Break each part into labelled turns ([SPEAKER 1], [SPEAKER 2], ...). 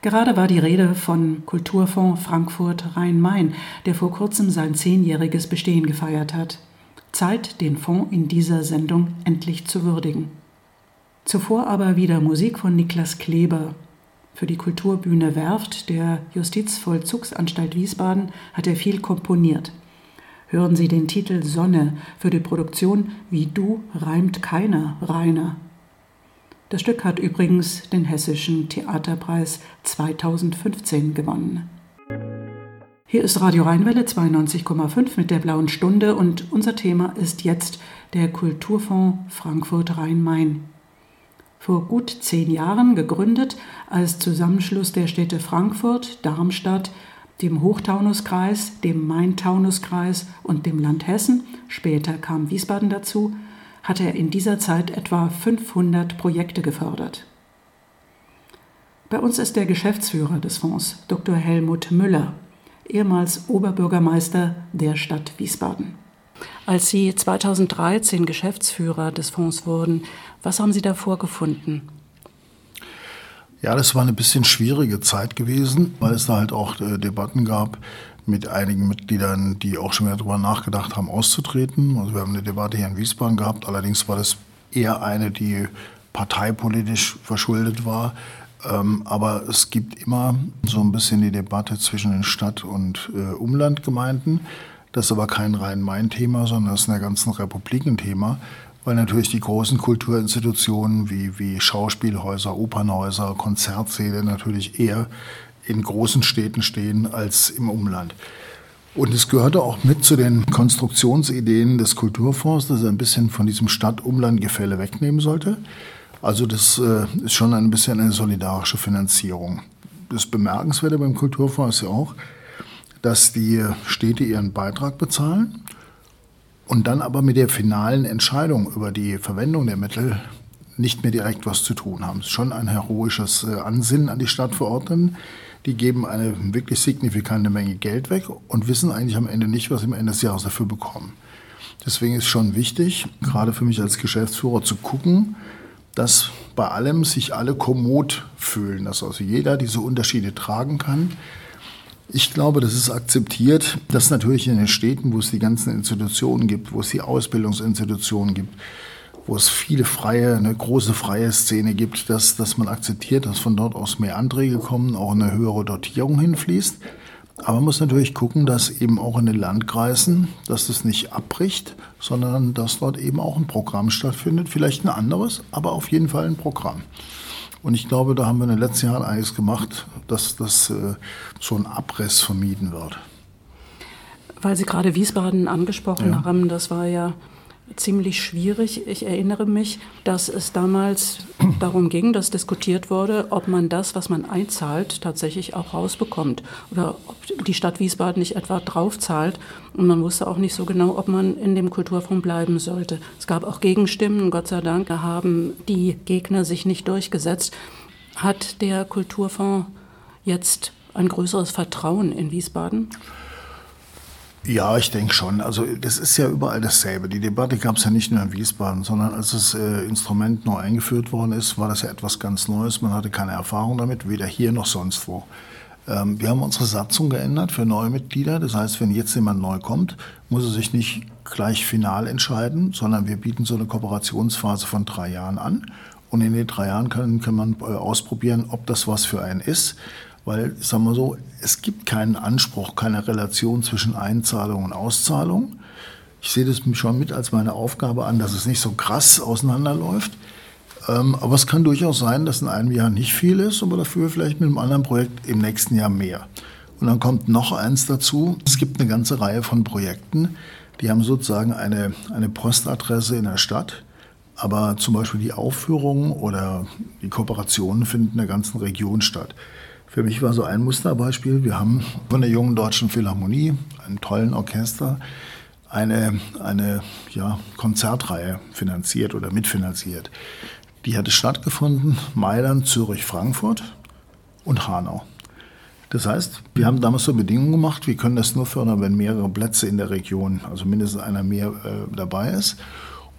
[SPEAKER 1] Gerade war die Rede von Kulturfonds Frankfurt Rhein-Main, der vor kurzem sein 10-jähriges Bestehen gefeiert hat. Zeit, den Fonds in dieser Sendung endlich zu würdigen. Zuvor aber wieder Musik von Niklas Kleber. Für die Kulturbühne Werft der Justizvollzugsanstalt Wiesbaden hat er viel komponiert. Hören Sie den Titel Sonne für die Produktion Wie du reimt keiner, Rainer. Das Stück hat übrigens den Hessischen Theaterpreis 2015 gewonnen. Hier ist Radio Rheinwelle 92,5 mit der Blauen Stunde und unser Thema ist jetzt der Kulturfonds Frankfurt Rhein-Main. Vor gut 10 Jahren gegründet als Zusammenschluss der Städte Frankfurt, Darmstadt, dem Hochtaunuskreis, dem Main-Taunus-Kreis und dem Land Hessen, später kam Wiesbaden dazu, hat er in dieser Zeit etwa 500 Projekte gefördert. Bei uns ist der Geschäftsführer des Fonds, Dr. Helmut Müller, ehemals Oberbürgermeister der Stadt Wiesbaden. Als Sie 2013 Geschäftsführer des Fonds wurden, was haben Sie da vorgefunden?
[SPEAKER 2] Ja, das war eine bisschen schwierige Zeit gewesen, weil es da halt auch Debatten gab mit einigen Mitgliedern, die auch schon wieder darüber nachgedacht haben, auszutreten. Also wir haben eine Debatte hier in Wiesbaden gehabt, allerdings war das eher eine, die parteipolitisch verschuldet war. Aber es gibt immer so ein bisschen die Debatte zwischen den Stadt- und Umlandgemeinden. Das ist aber kein Rhein-Main-Thema, sondern das ist in der ganzen Republik ein Thema, weil natürlich die großen Kulturinstitutionen wie Schauspielhäuser, Opernhäuser, Konzertsäle natürlich eher in großen Städten stehen als im Umland. Und es gehörte auch mit zu den Konstruktionsideen des Kulturfonds, dass er ein bisschen von diesem Stadt-Umland-Gefälle wegnehmen sollte. Also das ist schon ein bisschen eine solidarische Finanzierung. Das Bemerkenswerte beim Kulturfonds ist ja auch, dass die Städte ihren Beitrag bezahlen und dann aber mit der finalen Entscheidung über die Verwendung der Mittel nicht mehr direkt was zu tun haben. Es ist schon ein heroisches Ansinnen an die Stadtverordneten. Die geben eine wirklich signifikante Menge Geld weg und wissen eigentlich am Ende nicht, was sie am Ende des Jahres dafür bekommen. Deswegen ist schon wichtig, gerade für mich als Geschäftsführer, zu gucken, dass bei allem sich alle kommod fühlen, dass also jeder diese Unterschiede tragen kann. Ich glaube, das ist akzeptiert, dass natürlich in den Städten, wo es die ganzen Institutionen gibt, wo es die Ausbildungsinstitutionen gibt, wo es eine große freie Szene gibt, dass man akzeptiert, dass von dort aus mehr Anträge kommen, auch eine höhere Dotierung hinfließt. Aber man muss natürlich gucken, dass eben auch in den Landkreisen, dass das nicht abbricht, sondern dass dort eben auch ein Programm stattfindet. Vielleicht ein anderes, aber auf jeden Fall ein Programm. Und ich glaube, da haben wir in den letzten Jahren einiges gemacht, dass so ein Abriss vermieden wird.
[SPEAKER 1] Weil Sie gerade Wiesbaden angesprochen haben, das war ja ziemlich schwierig. Ich erinnere mich, dass es damals darum ging, dass diskutiert wurde, ob man das, was man einzahlt, tatsächlich auch rausbekommt. Oder ob die Stadt Wiesbaden nicht etwa draufzahlt. Und man wusste auch nicht so genau, ob man in dem Kulturfonds bleiben sollte. Es gab auch Gegenstimmen, Gott sei Dank. Da haben die Gegner sich nicht durchgesetzt. Hat der Kulturfonds jetzt ein größeres Vertrauen in Wiesbaden?
[SPEAKER 2] Ja, ich denke schon. Also das ist ja überall dasselbe. Die Debatte gab es ja nicht nur in Wiesbaden, sondern als das Instrument neu eingeführt worden ist, war das ja etwas ganz Neues. Man hatte keine Erfahrung damit, weder hier noch sonst wo. Wir haben unsere Satzung geändert für neue Mitglieder. Das heißt, wenn jetzt jemand neu kommt, muss er sich nicht gleich final entscheiden, sondern wir bieten so eine Kooperationsphase von 3 Jahren an. Und in den 3 Jahren kann man ausprobieren, ob das was für einen ist. Weil, sagen wir so, es gibt keinen Anspruch, keine Relation zwischen Einzahlung und Auszahlung. Ich sehe das schon mit als meine Aufgabe an, dass es nicht so krass auseinanderläuft. Aber es kann durchaus sein, dass in einem Jahr nicht viel ist, aber dafür vielleicht mit einem anderen Projekt im nächsten Jahr mehr. Und dann kommt noch eins dazu. Es gibt eine ganze Reihe von Projekten, die haben sozusagen eine Postadresse in der Stadt. Aber zum Beispiel die Aufführungen oder die Kooperationen finden in der ganzen Region statt. Für mich war so ein Musterbeispiel, wir haben von der Jungen Deutschen Philharmonie, einem tollen Orchester, eine Konzertreihe finanziert oder mitfinanziert. Die hatte stattgefunden, Mailand, Zürich, Frankfurt und Hanau. Das heißt, wir haben damals so Bedingungen gemacht, wir können das nur fördern, wenn mehrere Plätze in der Region, also mindestens einer mehr dabei ist.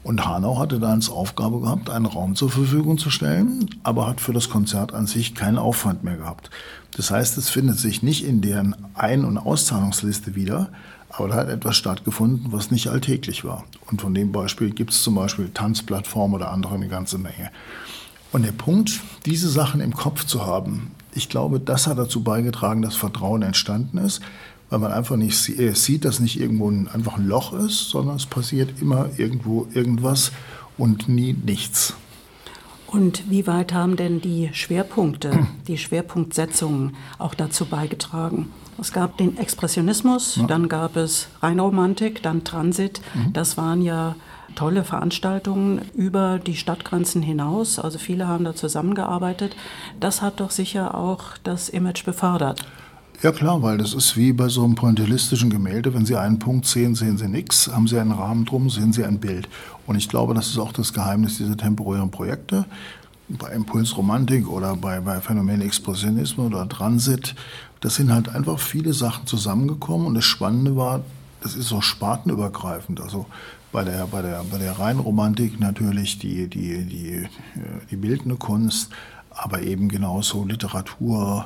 [SPEAKER 2] Und Hanau hatte dann als Aufgabe gehabt, einen Raum zur Verfügung zu stellen, aber hat für das Konzert an sich keinen Aufwand mehr gehabt. Das heißt, es findet sich nicht in deren Ein- und Auszahlungsliste wieder, aber da hat etwas stattgefunden, was nicht alltäglich war. Und von dem Beispiel gibt es zum Beispiel Tanzplattformen oder andere eine ganze Menge. Und der Punkt, diese Sachen im Kopf zu haben, ich glaube, das hat dazu beigetragen, dass Vertrauen entstanden ist, weil man einfach nicht sieht, dass nicht irgendwo einfach ein Loch ist, sondern es passiert immer irgendwo irgendwas und nie nichts.
[SPEAKER 1] Und wie weit haben denn die Schwerpunkte, die Schwerpunktsetzungen auch dazu beigetragen? Es gab den Expressionismus, dann gab es Rheinromantik, dann Transit. Das waren ja tolle Veranstaltungen über die Stadtgrenzen hinaus. Also viele haben da zusammengearbeitet. Das hat doch sicher auch das Image befördert.
[SPEAKER 2] Ja klar, weil das ist wie bei so einem pointillistischen Gemälde. Wenn Sie einen Punkt sehen, sehen Sie nichts. Haben Sie einen Rahmen drum, sehen Sie ein Bild. Und ich glaube, das ist auch das Geheimnis dieser temporären Projekte. Bei Impulsromantik oder bei Phänomen Expressionismus oder Transit. Das sind halt einfach viele Sachen zusammengekommen. Und das Spannende war, das ist so spartenübergreifend. Also bei der Rheinromantik natürlich die bildende Kunst, aber eben genauso Literatur,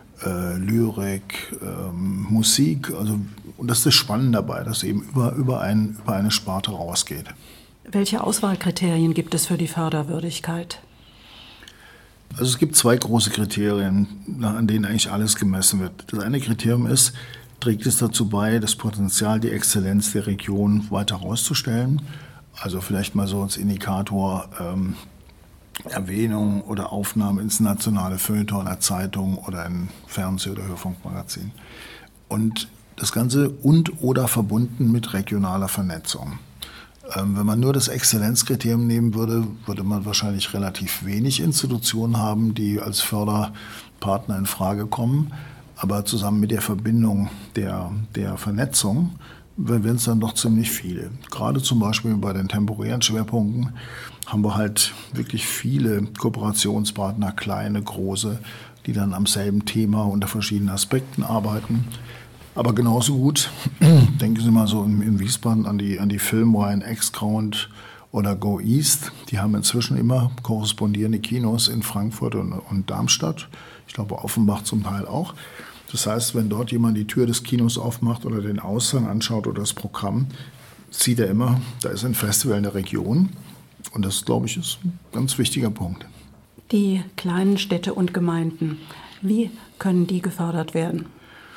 [SPEAKER 2] Lyrik, Musik, also, und das ist das Spannende dabei, dass eben über eine Sparte rausgeht.
[SPEAKER 1] Welche Auswahlkriterien gibt es für die Förderwürdigkeit?
[SPEAKER 2] Also es gibt zwei große Kriterien, an denen eigentlich alles gemessen wird. Das eine Kriterium ist, trägt es dazu bei, das Potenzial, die Exzellenz der Region weiter herauszustellen? Also vielleicht mal so als Indikator Erwähnung oder Aufnahme ins nationale Feuilleton einer Zeitung oder ein Fernseh- oder Hörfunkmagazin. Und das Ganze oder verbunden mit regionaler Vernetzung. Wenn man nur das Exzellenzkriterium nehmen würde, würde man wahrscheinlich relativ wenig Institutionen haben, die als Förderpartner in Frage kommen. Aber zusammen mit der Verbindung der Vernetzung werden es dann doch ziemlich viele. Gerade zum Beispiel bei den temporären Schwerpunkten haben wir halt wirklich viele Kooperationspartner, kleine, große, die dann am selben Thema unter verschiedenen Aspekten arbeiten. Aber genauso gut, denken Sie mal so in Wiesbaden an die Filmreihen X-Count oder Go East. Die haben inzwischen immer korrespondierende Kinos in Frankfurt und Darmstadt. Ich glaube Offenbach zum Teil auch. Das heißt, wenn dort jemand die Tür des Kinos aufmacht oder den Aushang anschaut oder das Programm, sieht er immer, da ist ein Festival in der Region. Und das, glaube ich, ist ein ganz wichtiger Punkt.
[SPEAKER 1] Die kleinen Städte und Gemeinden, wie können die gefördert werden?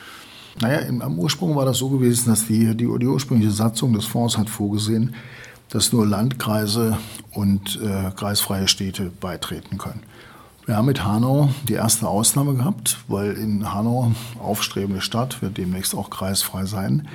[SPEAKER 2] Naja, am Ursprung war das so gewesen, dass die ursprüngliche Satzung des Fonds hat vorgesehen, dass nur Landkreise und kreisfreie Städte beitreten können. Wir haben mit Hanau die erste Ausnahme gehabt, weil in Hanau, aufstrebende Stadt, wird demnächst auch kreisfrei sein.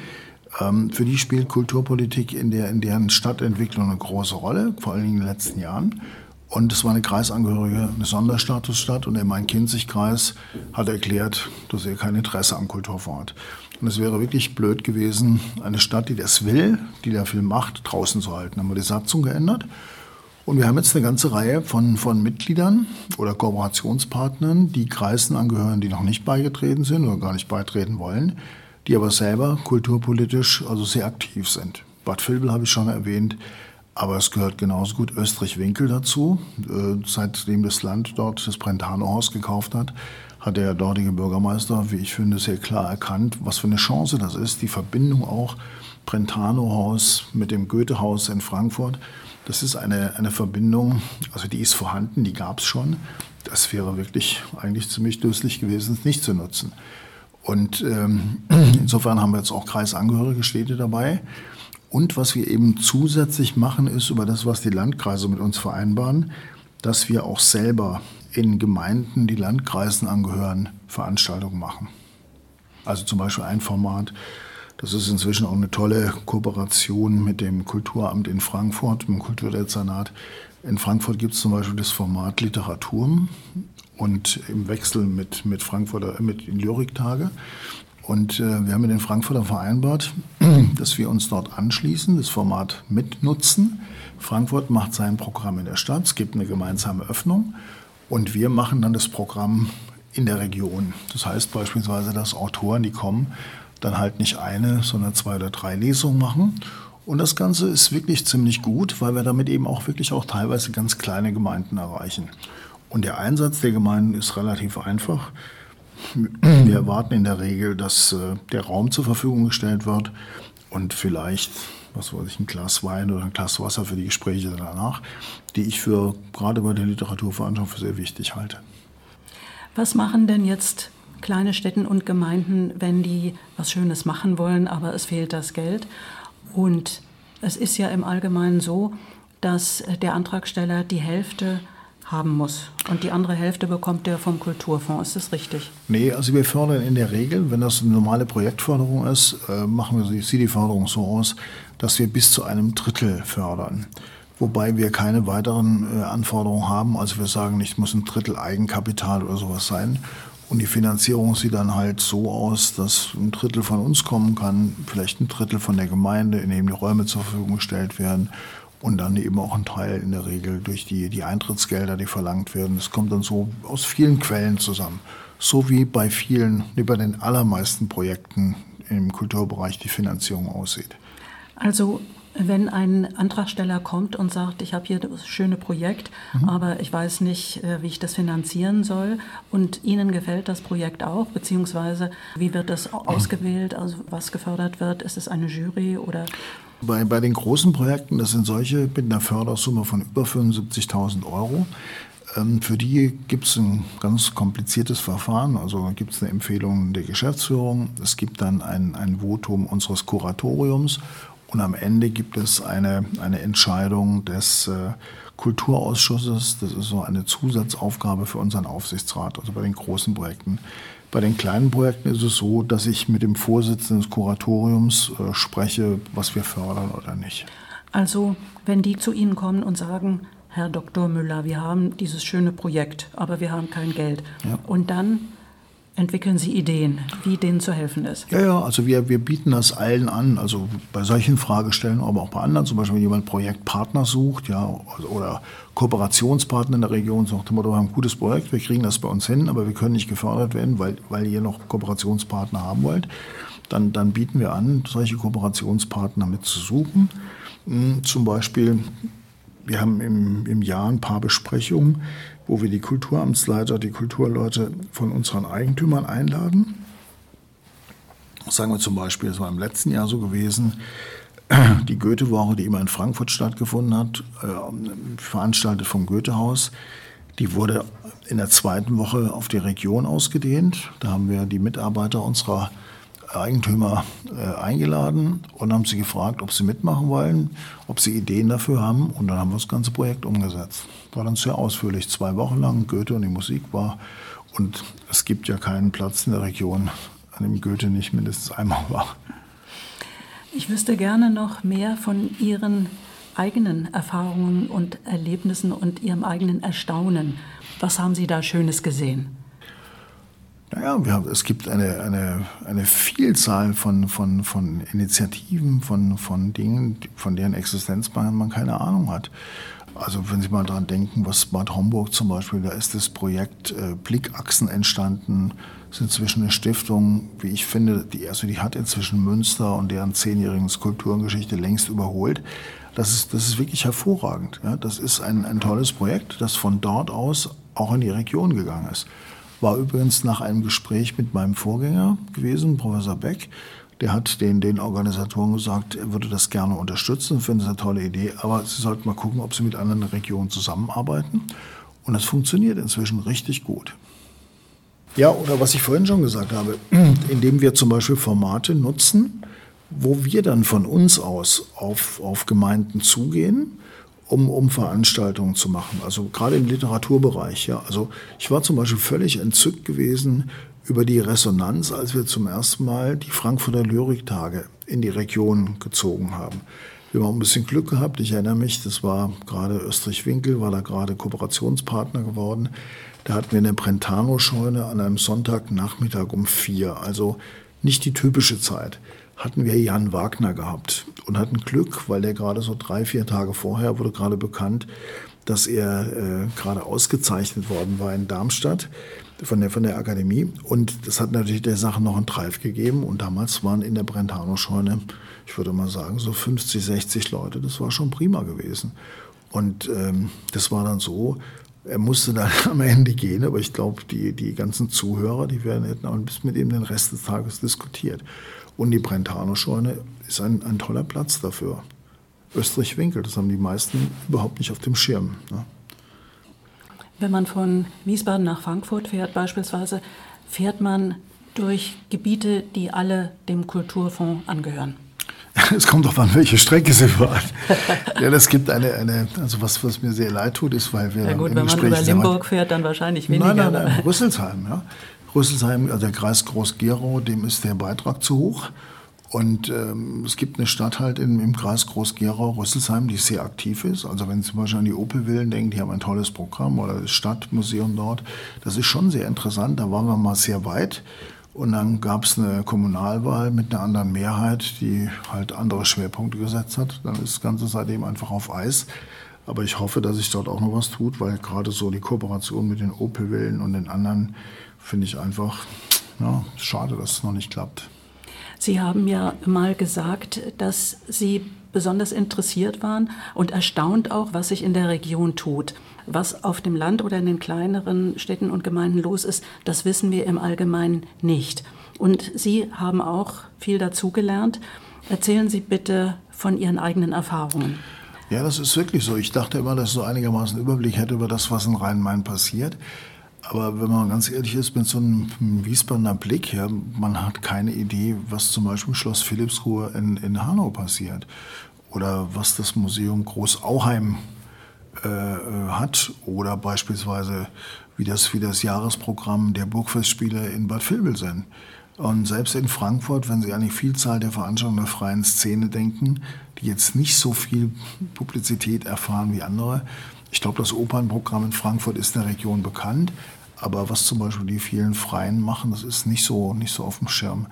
[SPEAKER 2] Für die spielt Kulturpolitik in deren Stadtentwicklung eine große Rolle, vor allem in den letzten Jahren. Und es war eine kreisangehörige, eine Sonderstatusstadt, und der Main-Kinzig-Kreis hat erklärt, dass er kein Interesse am Kulturfonds hat. Und es wäre wirklich blöd gewesen, eine Stadt, die das will, die da viel macht, draußen zu halten. Dann haben wir die Satzung geändert. Und wir haben jetzt eine ganze Reihe von Mitgliedern oder Kooperationspartnern, die Kreisen angehören, die noch nicht beigetreten sind oder gar nicht beitreten wollen, die aber selber kulturpolitisch also sehr aktiv sind. Bad Vilbel habe ich schon erwähnt, aber es gehört genauso gut Österreich-Winkel dazu. Seitdem das Land dort das Brentano-Haus gekauft hat, hat der dortige Bürgermeister, wie ich finde, sehr klar erkannt, was für eine Chance das ist. Die Verbindung auch Brentano-Haus mit dem Goethe-Haus in Frankfurt. Das ist eine Verbindung, also die ist vorhanden, die gab es schon. Das wäre wirklich eigentlich ziemlich döslich gewesen, es nicht zu nutzen. Und insofern haben wir jetzt auch kreisangehörige Städte dabei. Und was wir eben zusätzlich machen, ist über das, was die Landkreise mit uns vereinbaren, dass wir auch selber in Gemeinden, die Landkreisen angehören, Veranstaltungen machen. Also zum Beispiel ein Format, das ist inzwischen auch eine tolle Kooperation mit dem Kulturamt in Frankfurt, mit dem Kulturdezernat. In Frankfurt gibt es zum Beispiel das Format Literatur und im Wechsel mit Lyriktage. Und wir haben mit den Frankfurter vereinbart, dass wir uns dort anschließen, das Format mitnutzen. Frankfurt macht sein Programm in der Stadt, es gibt eine gemeinsame Öffnung und wir machen dann das Programm in der Region. Das heißt beispielsweise, dass Autoren, die kommen, dann halt nicht eine, sondern 2 oder 3 Lesungen machen. Und das Ganze ist wirklich ziemlich gut, weil wir damit eben auch wirklich auch teilweise ganz kleine Gemeinden erreichen. Und der Einsatz der Gemeinden ist relativ einfach. Wir erwarten in der Regel, dass der Raum zur Verfügung gestellt wird und vielleicht, ein Glas Wein oder ein Glas Wasser für die Gespräche danach, die ich für gerade bei der Literaturveranstaltung für sehr wichtig halte.
[SPEAKER 1] Was machen denn jetzt kleine Städte und Gemeinden, wenn die was Schönes machen wollen, aber es fehlt das Geld? Und es ist ja im Allgemeinen so, dass der Antragsteller die Hälfte haben muss und die andere Hälfte bekommt er vom Kulturfonds. Ist das richtig?
[SPEAKER 2] Nee, also wir fördern in der Regel, wenn das eine normale Projektförderung ist, sieht die Förderung so aus, dass wir bis zu einem Drittel fördern. Wobei wir keine weiteren Anforderungen haben. Also wir sagen nicht, muss ein Drittel Eigenkapital oder sowas sein. Und die Finanzierung sieht dann halt so aus, dass ein Drittel von uns kommen kann, vielleicht ein Drittel von der Gemeinde, in dem die Räume zur Verfügung gestellt werden und dann eben auch ein Teil in der Regel durch die Eintrittsgelder, die verlangt werden. Das kommt dann so aus vielen Quellen zusammen. So wie bei den allermeisten Projekten im Kulturbereich die Finanzierung aussieht.
[SPEAKER 1] Also wenn ein Antragsteller kommt und sagt, ich habe hier das schöne Projekt, aber ich weiß nicht, wie ich das finanzieren soll und Ihnen gefällt das Projekt auch, beziehungsweise wie wird das ausgewählt, also was gefördert wird, ist es eine Jury oder?
[SPEAKER 2] Bei den großen Projekten, das sind solche mit einer Fördersumme von über 75.000 Euro. Für die gibt es ein ganz kompliziertes Verfahren, also gibt es eine Empfehlung der Geschäftsführung, es gibt dann ein Votum unseres Kuratoriums. Und am Ende gibt es eine Entscheidung des Kulturausschusses. Das ist so eine Zusatzaufgabe für unseren Aufsichtsrat, also bei den großen Projekten. Bei den kleinen Projekten ist es so, dass ich mit dem Vorsitzenden des Kuratoriums spreche, was wir fördern oder nicht.
[SPEAKER 1] Also wenn die zu Ihnen kommen und sagen, Herr Dr. Müller, wir haben dieses schöne Projekt, aber wir haben kein Geld. Ja. Und dann entwickeln Sie Ideen, wie denen zu helfen ist?
[SPEAKER 2] Ja, also wir bieten das allen an, also bei solchen Fragestellungen, aber auch bei anderen, zum Beispiel wenn jemand Projektpartner sucht, ja, oder Kooperationspartner in der Region, sagt immer, wir haben ein gutes Projekt, wir kriegen das bei uns hin, aber wir können nicht gefördert werden, weil ihr noch Kooperationspartner haben wollt, dann bieten wir an, solche Kooperationspartner mitzusuchen. Zum Beispiel, wir haben im Jahr ein paar Besprechungen, wo wir die Kulturamtsleiter, die Kulturleute von unseren Eigentümern einladen. Sagen wir zum Beispiel, das war im letzten Jahr so gewesen, die Goethe-Woche, die immer in Frankfurt stattgefunden hat, veranstaltet vom Goethe-Haus, die wurde in der zweiten Woche auf die Region ausgedehnt. Da haben wir die Mitarbeiter unserer Eigentümer eingeladen und haben sie gefragt, ob sie mitmachen wollen, ob sie Ideen dafür haben. Und dann haben wir das ganze Projekt umgesetzt. War dann sehr ausführlich, 2 Wochen lang Goethe und die Musik war. Und es gibt ja keinen Platz in der Region, an dem Goethe nicht mindestens einmal war.
[SPEAKER 1] Ich wüsste gerne noch mehr von Ihren eigenen Erfahrungen und Erlebnissen und Ihrem eigenen Erstaunen. Was haben Sie da Schönes gesehen?
[SPEAKER 2] Naja, es gibt eine Vielzahl von Initiativen, von Dingen, von deren Existenz man keine Ahnung hat. Also wenn Sie mal daran denken, was Bad Homburg zum Beispiel, da ist das Projekt Blickachsen entstanden, das ist inzwischen eine Stiftung, wie ich finde, die hat inzwischen Münster und deren 10-jährigen Skulpturengeschichte längst überholt. Das ist wirklich hervorragend. Ja? Das ist ein tolles Projekt, das von dort aus auch in die Region gegangen ist. War übrigens nach einem Gespräch mit meinem Vorgänger gewesen, Professor Beck. Der hat den Organisatoren gesagt, er würde das gerne unterstützen, findet es eine tolle Idee, aber sie sollten mal gucken, ob sie mit anderen Regionen zusammenarbeiten. Und das funktioniert inzwischen richtig gut. Ja, oder was ich vorhin schon gesagt habe, indem wir zum Beispiel Formate nutzen, wo wir dann von uns aus auf Gemeinden zugehen, um Veranstaltungen zu machen. Also gerade im Literaturbereich. Ja. Also ich war zum Beispiel völlig entzückt gewesen über die Resonanz, als wir zum ersten Mal die Frankfurter Lyriktage in die Region gezogen haben. Wir haben auch ein bisschen Glück gehabt. Ich erinnere mich, das war gerade Österreich-Winkel, war da gerade Kooperationspartner geworden. Da hatten wir eine Brentano-Scheune an einem Sonntagnachmittag um 4, also nicht die typische Zeit. Hatten wir Jan Wagner gehabt und hatten Glück, weil der gerade so 3-4 Tage vorher wurde gerade bekannt, dass er gerade ausgezeichnet worden war in Darmstadt von der Akademie. Und das hat natürlich der Sache noch einen Drive gegeben. Und damals waren in der Brentano-Scheune, ich würde mal sagen, so 50, 60 Leute. Das war schon prima gewesen. Und das war dann so, er musste dann am Ende gehen, aber ich glaube, die ganzen Zuhörer, hätten auch bis mit ihm den Rest des Tages diskutiert. Und die Brentano-Scheune ist ein toller Platz dafür. Österreich-Winkel, das haben die meisten überhaupt nicht auf dem Schirm. Ne?
[SPEAKER 1] Wenn man von Wiesbaden nach Frankfurt fährt beispielsweise, fährt man durch Gebiete, die alle dem Kulturfonds angehören.
[SPEAKER 2] Es kommt doch an, welche Strecke Sie fahren. Ja, das gibt also was mir sehr leid tut, ist, weil wir
[SPEAKER 1] ja gut, wenn man über Limburg fährt, dann wahrscheinlich weniger.
[SPEAKER 2] Nein, Rüsselsheim, ja. Rüsselsheim, also der Kreis Groß-Gerau, dem ist der Beitrag zu hoch. Und es gibt eine Stadt halt im Kreis Groß-Gerau, Rüsselsheim, die sehr aktiv ist. Also wenn Sie zum Beispiel an die Opelwillen denken, die haben ein tolles Programm oder das Stadtmuseum dort. Das ist schon sehr interessant, da waren wir mal sehr weit. Und dann gab es eine Kommunalwahl mit einer anderen Mehrheit, die halt andere Schwerpunkte gesetzt hat. Dann ist das Ganze seitdem einfach auf Eis. Aber ich hoffe, dass sich dort auch noch was tut, weil gerade so die Kooperation mit den Opelwillen und den anderen finde ich einfach schade, dass es noch nicht klappt.
[SPEAKER 1] Sie haben ja mal gesagt, dass Sie besonders interessiert waren und erstaunt auch, was sich in der Region tut. Was auf dem Land oder in den kleineren Städten und Gemeinden los ist, das wissen wir im Allgemeinen nicht. Und Sie haben auch viel dazugelernt. Erzählen Sie bitte von Ihren eigenen Erfahrungen.
[SPEAKER 2] Ja, das ist wirklich so. Ich dachte immer, dass ich so einigermaßen einen Überblick hätte über das, was in Rhein-Main passiert. Aber wenn man ganz ehrlich ist, mit so einem Wiesbadener Blick, ja, man hat keine Idee, was zum Beispiel im Schloss Philippsruhe in Hanau passiert oder was das Museum Groß-Auheim hat oder beispielsweise wie das Jahresprogramm der Burgfestspiele in Bad Vilbel sind. Und selbst in Frankfurt, wenn Sie an die Vielzahl der Veranstaltungen der freien Szene denken, die jetzt nicht so viel Publizität erfahren wie andere. Ich glaube, das Opernprogramm in Frankfurt ist in der Region bekannt, aber was zum Beispiel die vielen Freien machen, das ist nicht so auf dem Schirm.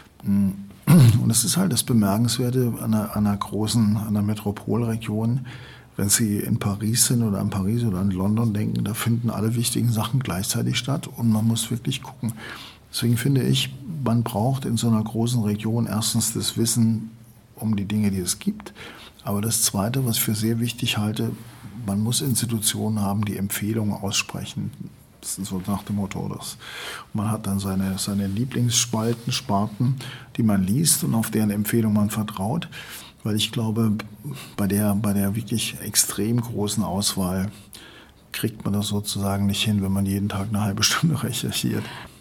[SPEAKER 2] Und es ist halt das Bemerkenswerte an einer Metropolregion, wenn Sie in Paris sind oder an Paris oder an London denken, da finden alle wichtigen Sachen gleichzeitig statt und man muss wirklich gucken. Deswegen finde ich, man braucht in so einer großen Region erstens das Wissen um die Dinge, die es gibt. Aber das Zweite, was ich für sehr wichtig halte, man muss Institutionen haben, die Empfehlungen aussprechen. Das ist so nach dem Motto, man hat dann seine Lieblingsspalten, Sparten, die man liest und auf deren Empfehlung man vertraut. Weil ich glaube, bei der wirklich extrem großen Auswahl kriegt man das sozusagen nicht hin, wenn man jeden Tag eine halbe Stunde recherchiert.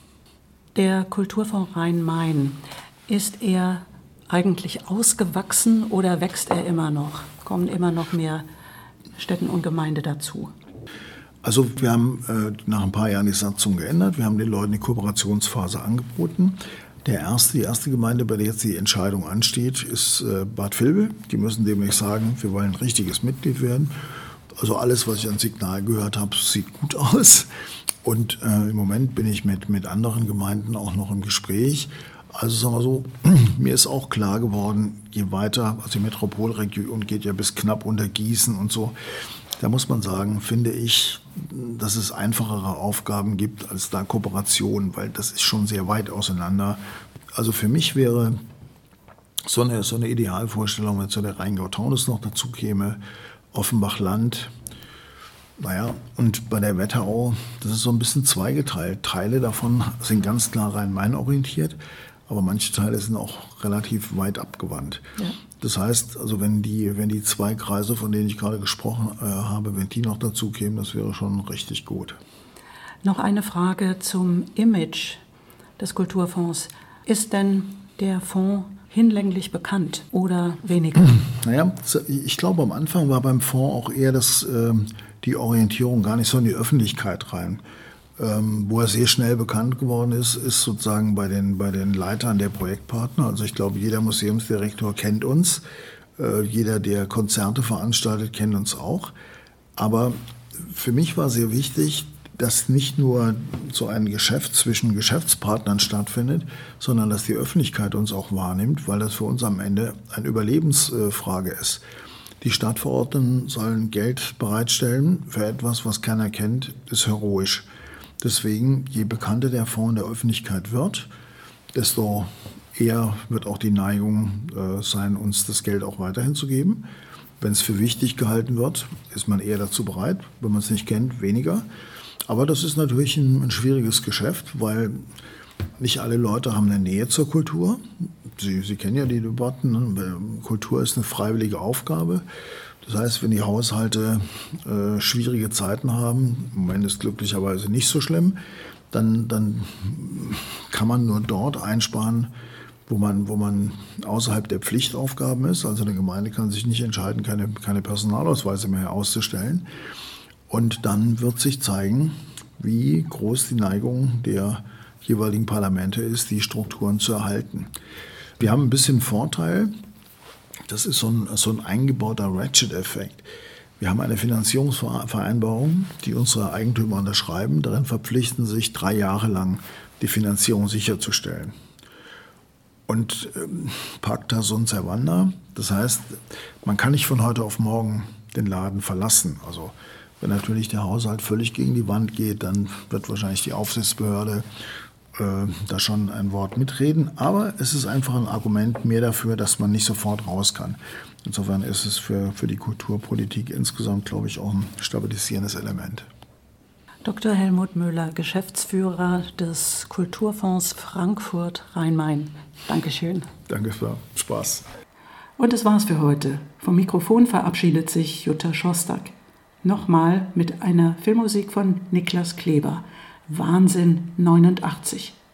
[SPEAKER 1] Der Kulturfonds Rhein-Main, ist er eigentlich ausgewachsen oder wächst er immer noch? Kommen immer noch mehr Städten und Gemeinden dazu?
[SPEAKER 2] Also wir haben nach ein paar Jahren die Satzung geändert. Wir haben den Leuten die Kooperationsphase angeboten. Die erste Gemeinde, bei der jetzt die Entscheidung ansteht, ist Bad Vilbel. Die müssen demnächst sagen, wir wollen ein richtiges Mitglied werden. Also alles, was ich an Signal gehört habe, sieht gut aus. Und im Moment bin ich mit anderen Gemeinden auch noch im Gespräch. Also sagen wir so, mir ist auch klar geworden, je weiter, also die Metropolregion geht ja bis knapp unter Gießen und so. Da muss man sagen, finde ich, dass es einfachere Aufgaben gibt als da Kooperation, weil das ist schon sehr weit auseinander. Also für mich wäre so eine Idealvorstellung, wenn so der Rheingau-Taunus noch dazu käme, Offenbach-Land. Naja, und bei der Wetterau, das ist so ein bisschen zweigeteilt. Teile davon sind ganz klar Rhein-Main orientiert, aber manche Teile sind auch relativ weit abgewandt. Ja. Das heißt, also wenn die zwei Kreise, von denen ich gerade gesprochen habe, wenn die noch dazu kämen, das wäre schon richtig gut.
[SPEAKER 1] Noch eine Frage zum Image des Kulturfonds. Ist denn der Fonds hinlänglich bekannt oder weniger?
[SPEAKER 2] Naja, ich glaube, am Anfang war beim Fonds auch eher die Orientierung gar nicht so in die Öffentlichkeit rein. Wo er sehr schnell bekannt geworden ist sozusagen bei den Leitern der Projektpartner. Also ich glaube, jeder Museumsdirektor kennt uns. Jeder, der Konzerte veranstaltet, kennt uns auch. Aber für mich war sehr wichtig, dass nicht nur so ein Geschäft zwischen Geschäftspartnern stattfindet, sondern dass die Öffentlichkeit uns auch wahrnimmt, weil das für uns am Ende eine Überlebensfrage ist. Die Stadtverordneten sollen Geld bereitstellen für etwas, was keiner kennt, ist heroisch. Deswegen, je bekannter der Fonds in der Öffentlichkeit wird, desto eher wird auch die Neigung sein, uns das Geld auch weiterhin zu geben. Wenn es für wichtig gehalten wird, ist man eher dazu bereit. Wenn man es nicht kennt, weniger. Aber das ist natürlich ein schwieriges Geschäft, weil nicht alle Leute haben eine Nähe zur Kultur. Sie kennen ja die Debatten. Ne? Kultur ist eine freiwillige Aufgabe. Das heißt, wenn die Haushalte schwierige Zeiten haben, im Moment ist glücklicherweise nicht so schlimm, dann kann man nur dort einsparen, wo man außerhalb der Pflichtaufgaben ist. Also eine Gemeinde kann sich nicht entscheiden, keine Personalausweise mehr auszustellen. Und dann wird sich zeigen, wie groß die Neigung der jeweiligen Parlamente ist, die Strukturen zu erhalten. Wir haben ein bisschen Vorteil, das ist so ein eingebauter Ratchet-Effekt. Wir haben eine Finanzierungsvereinbarung, die unsere Eigentümer unterschreiben. Darin verpflichten sich 3 Jahre lang, die Finanzierung sicherzustellen. Und pacta sunt servanda, das heißt, man kann nicht von heute auf morgen den Laden verlassen. Also wenn natürlich der Haushalt völlig gegen die Wand geht, dann wird wahrscheinlich die Aufsichtsbehörde da schon ein Wort mitreden. Aber es ist einfach ein Argument mehr dafür, dass man nicht sofort raus kann. Insofern ist es für die Kulturpolitik insgesamt, glaube ich, auch ein stabilisierendes Element.
[SPEAKER 1] Dr. Helmut Müller, Geschäftsführer des Kulturfonds Frankfurt Rhein-Main. Dankeschön.
[SPEAKER 2] Danke, es war Spaß.
[SPEAKER 1] Und das war's für heute. Vom Mikrofon verabschiedet sich Jutta Schostak. Nochmal mit einer Filmmusik von Niklas Kleber. Wahnsinn 89.